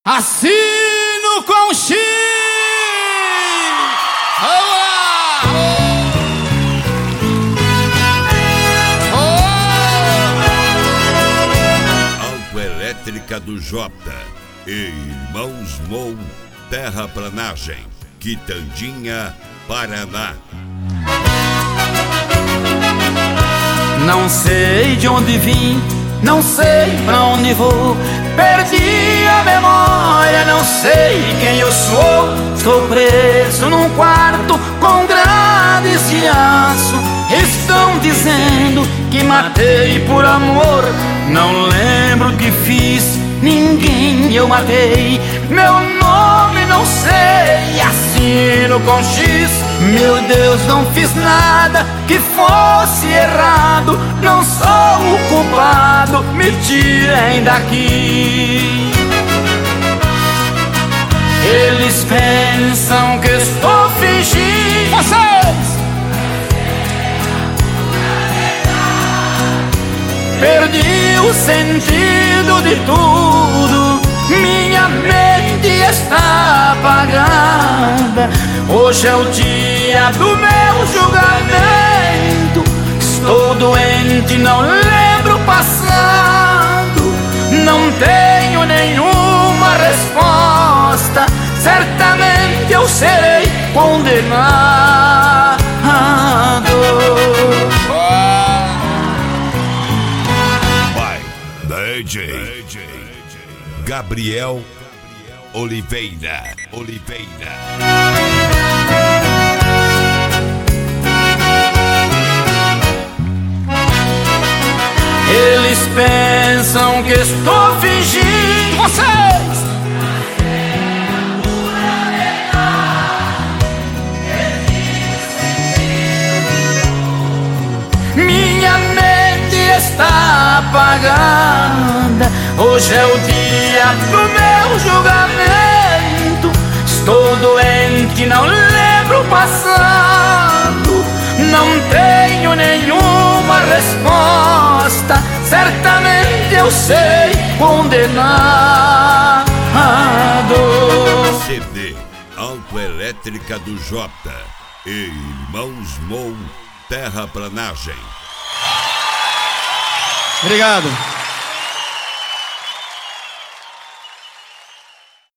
Assino com X. Autoelétrica do Jota e Irmãos Mou, Terraplanagem, Quitandinha, Paraná. Não sei de onde vim, não sei pra onde vou, perdi a memória, não sei quem eu sou. Estou preso num quarto com grades de aço. Estão dizendo que matei por amor. Não lembro o que fiz, ninguém eu matei. Meu nome não sei, assino com X. Meu Deus, não fiz nada que fosse errado. Não sou o culpado, me tirem daqui. Eles pensam que estou fingindo. Vocês! Perdi o sentido de tudo. Minha mente está apagada. Hoje é o dia do meu julgamento. Estou doente, não lembro o passado. Não tenho nenhuma resposta. Certamente eu serei condenado. Pai DJ Gabriel Oliveira. Eles pensam que estou fingindo. Vocês! Minha mente está apagada. Hoje é o dia do meu julgamento. Estou doente, não lembro o passado. Não tenho nenhuma resposta. Certamente eu sei condenado. CD Autoelétrica do Jota e Irmãos Mou, Terraplanagem. Obrigado.